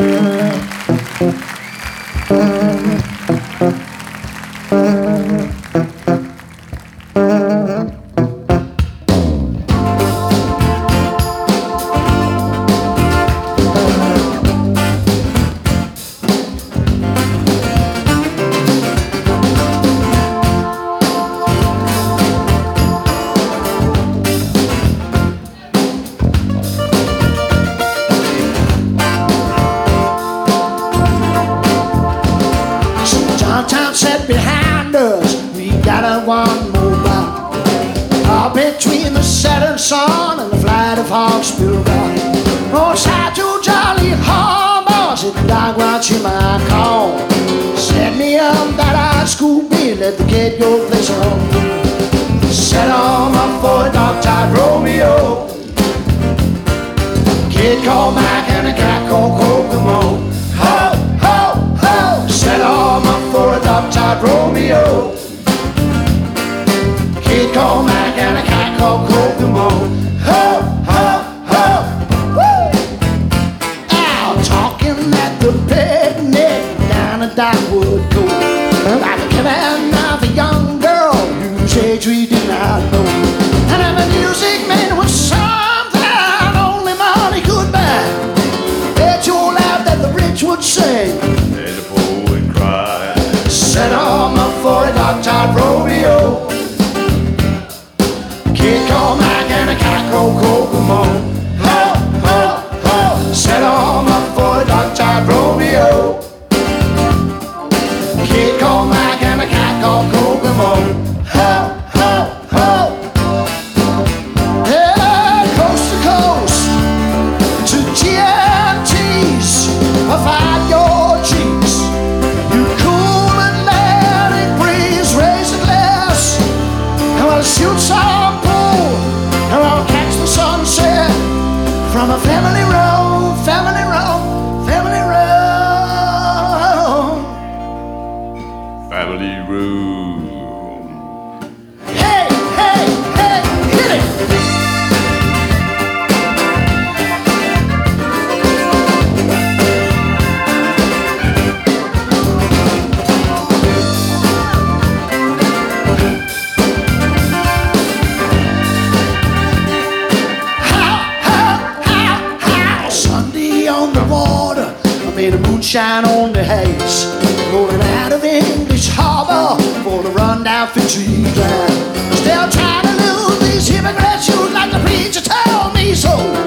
Downtown set behind us, we got a one more block. All between the setting sun and the flight of hawks built up. Roadside to jolly harbors, if the dog watching my call. Set me up that high school beer, let the kid go play some. Set on up for a dog-tied Romeo. Kid called Mac and a cat called Kokomo. Ho, ho, ho, set on up for a dog-tied Romeo. Kid called Mac and a cat called Kokomo. Ho, ho, ho, woo! Out talking at the picnic down at Dogwood Cove. Like a command of a young girl whose age we did not know. And if the music man was something only money could buy, it's all out that the rich would sing And the poor would cry. set on up for a dog-tied Romeo. Kid called Mac and a cat called Kokomo. Ho, ho, ho, set on up for a dog-tied Romeo. Kid called Mac and a cat called Kokomo. Ho, ho, ho. Yeah, coast to coast to GMTs, find your cheeks. You cool Atlantic breeze, raise a glass. And we'll shoot some pool, and we'll catch the sunset from a family road, family road, family road. Family room. Hey, hey, hey, hit it! Sunday on the water, I made a moonshine on the haze. Rolling out of English Harbor for the rundown Fitzy Drive. Still trying to lose these hypocrites, you like the preacher told me so.